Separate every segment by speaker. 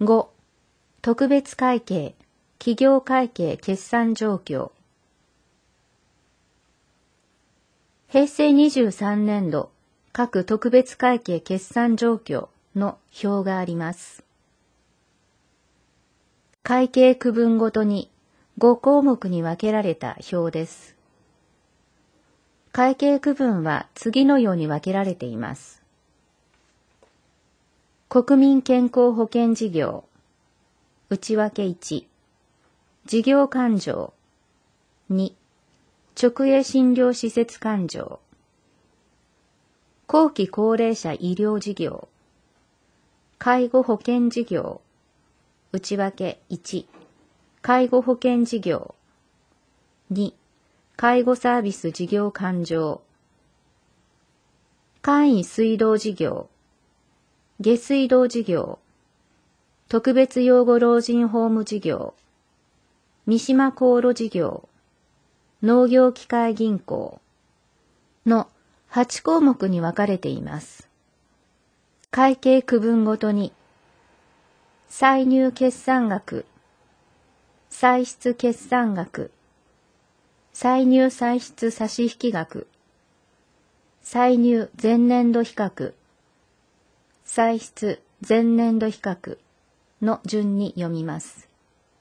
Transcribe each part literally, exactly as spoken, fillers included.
Speaker 1: ご、特別会計、企業会計決算状況。平成にじゅうさんねん度各特別会計決算状況の表があります。会計区分ごとにご項目に分けられた表です。会計区分は次のように分けられています。国民健康保険事業、内訳いち、事業勘定、に、直営診療施設勘定、後期高齢者医療事業、介護保険事業、内訳いち、介護保険事業、に、介護サービス事業勘定、簡易水道事業、下水道事業、特別養護老人ホーム事業、三島航路事業、農業機械銀行のはち項目に分かれています。会計区分ごとに、歳入決算額、歳出決算額、歳入歳出差引額、歳入前年度比較、歳出前年度比較の順に読みます。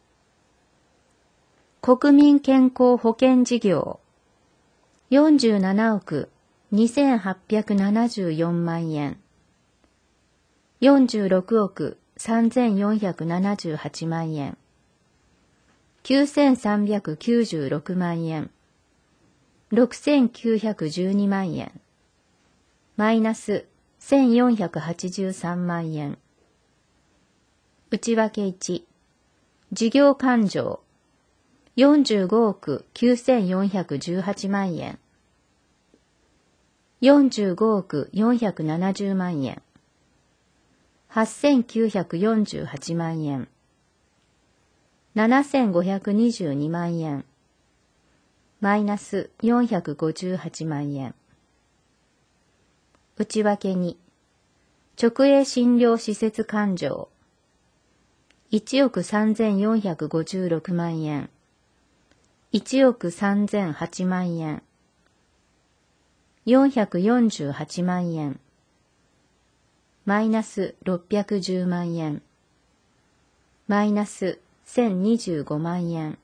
Speaker 1: 国民健康保険事業よんじゅうななおくにせんはっぴゃくななじゅうよんまん円、よんじゅうろくおくさんぜんよんひゃくななじゅうはちまん円、きゅうせんさんびゃくきゅうじゅうろくまん円、ろくせんきゅうひゃくじゅうにまん円、マイナスせんよんひゃくはちじゅうさんまん円。内訳いち、事業勘定よんじゅうごおくきゅうせんよんひゃくじゅうはちまん円、よんじゅうごおくよんひゃくななじゅうまん円、はっせんきゅうひゃくよんじゅうはちまん円、ななせんごひゃくにじゅうにまん円、マイナスよんひゃくごじゅうはちまん円。内訳に、直営診療施設勘定いちおくさんぜんよんひゃくごじゅうろくまん円、いちおくさんぜんはちまん円、よんひゃくよんじゅうはちまん円、マイナスろっぴゃくじゅうまん円、マイナスせんにじゅうごまん円。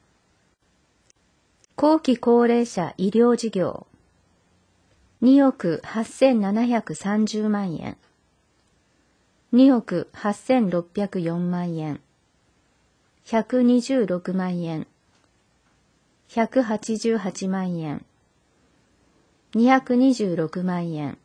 Speaker 1: 後期高齢者医療事業におくはっせんななひゃくさんじゅうまん円、におくはっせんろっぴゃくよんまん円、ひゃくにじゅうろくまん円、ひゃくはちじゅうはちまん円、にひゃくにじゅうろくまん円。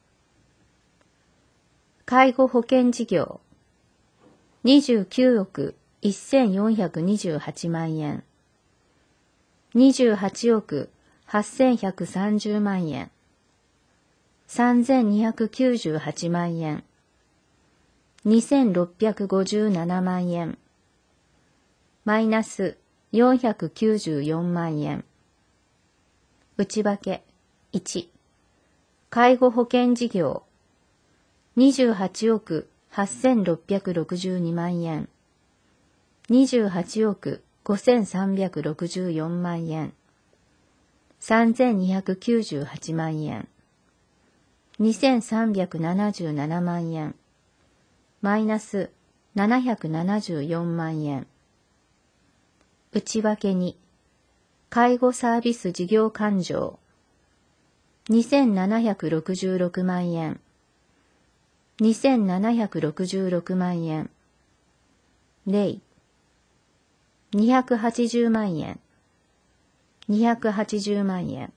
Speaker 1: 介護保険事業にじゅうきゅうおくせんよんひゃくにじゅうはちまん円、にじゅうはちおくはっせんひゃくさんじゅうまん円、さんぜんにひゃくきゅうじゅうはちまん円、にせんろっぴゃくごじゅうななまん円、マイナスよんひゃくきゅうじゅうよんまん円。内訳いち、介護保険事業にじゅうはちおくはっせんろっぴゃくろくじゅうにまん円、にじゅうはちおくごせんさんびゃくろくじゅうよんまん円、さんぜんにひゃくきゅうじゅうはちまん円、にせんさんびゃくななじゅうななまん円、マイナスななひゃくななじゅうよんまん円。内訳に、介護サービス事業勘定にせんななひゃくろくじゅうろくまん円、にせんななひゃくろくじゅうろくまん円、例、にひゃくはちじゅうまん円、にひゃくはちじゅうまん円。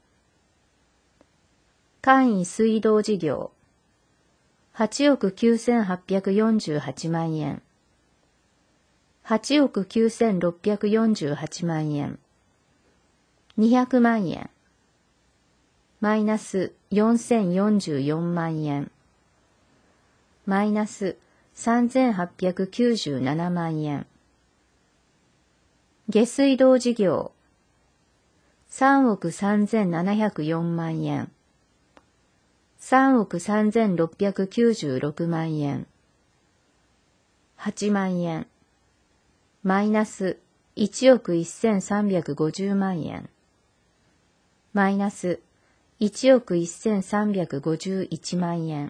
Speaker 1: 簡易水道事業はちおくきゅうせんはっぴゃくよんじゅうはちまん円、はちおくきゅうせんろっぴゃくよんじゅうはちまん円、にひゃくまん円、マイナスよんせんよんじゅうよんまん円、マイナスさんぜんはっぴゃくきゅうじゅうななまん円。下水道事業さんおくさんぜんななひゃくよんまん円、さんおくさんぜんろっぴゃくきゅうじゅうろくまん円。 はちまんえん。マイナスいちおくせんさんびゃくごじゅうまんえん。マイナスいちおくせんさんびゃくごじゅういちまんえん。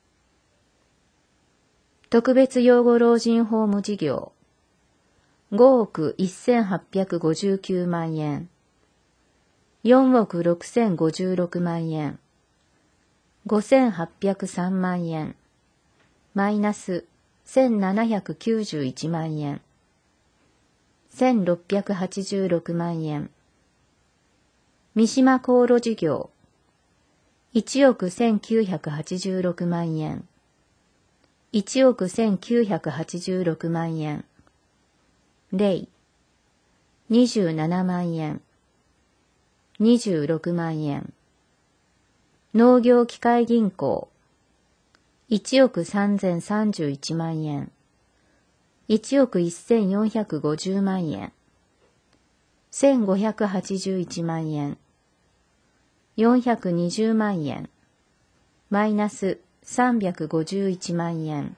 Speaker 1: 特別養護老人ホーム事業ごおくせんはっぴゃくごじゅうきゅうまんえん。よんおくろくせんごじゅうろくまんえん。ごせんはっぴゃくさんまんえん。マイナスせんななひゃくきゅうじゅういちまんえん。せんろっぴゃくはちじゅうろくまんえん。三島航路事業いちおくせんきゅうひゃくはちじゅうろくまんえん。いちおくせんきゅうひゃくはちじゅうろくまんえん。零にじゅうななまんえん。にじゅうろくまんえん。農業機械銀行いちおくさんぜんさんじゅういちまんえん。いちおくせんよんひゃくごじゅうまんえん。せんごひゃくはちじゅういちまんえん。よんひゃくにじゅうまんえん。マイナスさんびゃくごじゅういちまんえん。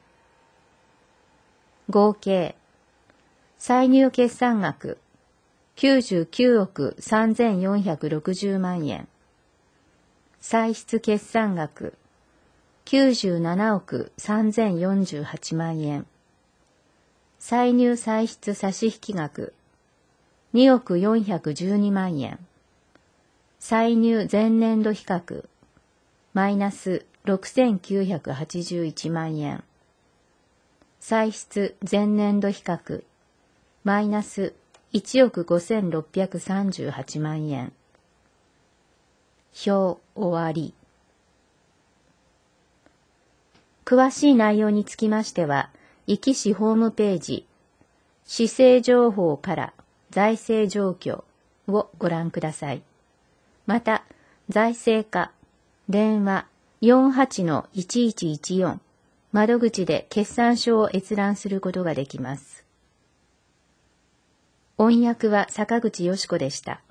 Speaker 1: 合計歳入決算額きゅうじゅうきゅうおくさんぜんよんひゃくろくじゅうまんえん。歳出決算額きゅうじゅうななおくさんぜんよんじゅうはちまんえん。歳入歳出差引額におくよんひゃくじゅうにまんえん。歳入前年度比較マイナスろくせんきゅうひゃくはちじゅういちまんえん。歳出前年度比較マイナスいちおくごせんろっぴゃくさんじゅうはちまんえん。表終わり。詳しい内容につきましては、壱岐市ホームページ、市政情報から財政状況をご覧ください。また、財政課、電話 よんはちのいちいちいちよん 窓口で決算書を閲覧することができます。音訳は坂口よし子でした。